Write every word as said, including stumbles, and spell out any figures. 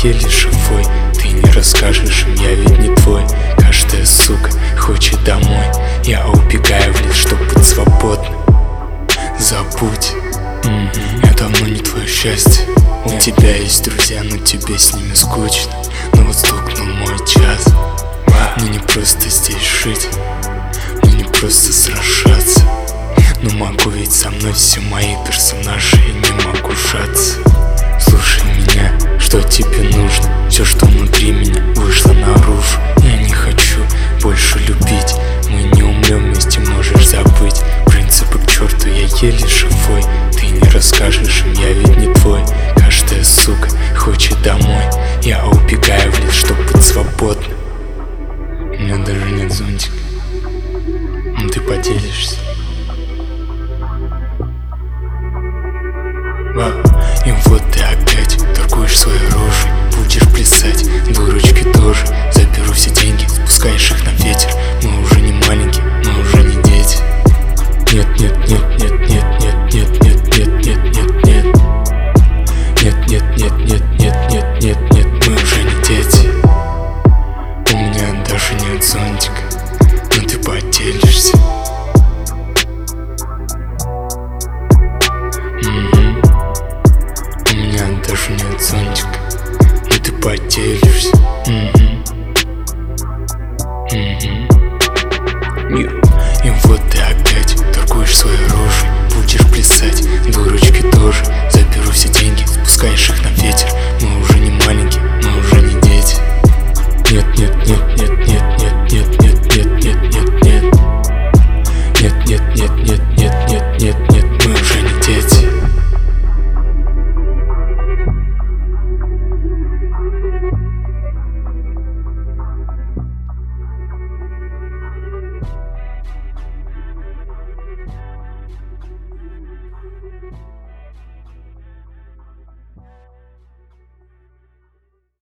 еле живой. Ты не расскажешь им, я ведь не твой. Каждая сука хочет домой. Я убегаю в лес, чтоб быть свободным. Забудь, mm-hmm. я давно не твое счастье. У yeah. тебя есть друзья, но тебе с ними скучно. Но вот стукнул мой час. wow. Мне не просто здесь жить, мне не просто сражаться. Но могу, ведь со мной все мои персонажи, и не могу сжаться. Слушай меня, что тебе нужно? Все, что внутри меня, вышло наружу. Я не хочу больше любить. Мы не умрем вместе, можешь забыть. Принципы к черту, я еле живой. Ты не расскажешь им, я ведь не твой. Каждая сука хочет домой. Я убегаю в лес, чтоб быть свободным. У меня даже нет зонтика, но ты поделишься. И вот ты опять торгуешь своей рожей. Будешь плясать, дурочки тоже. Заберу все деньги, спускаешь их на ветер. Мы уже не маленькие, мы уже не дети. Нет, нет, нет, нет, нет, нет, нет, нет, нет, нет, нет, нет. Нет, нет, нет, нет, нет, нет, нет, нет, мы уже не дети. У меня даже нет зонтика, но ты поделишься. Даже нет зонтика, но ты поделишься. mm-hmm. Mm-hmm. И, и вот ты опять торгуешь своей рожей. Будешь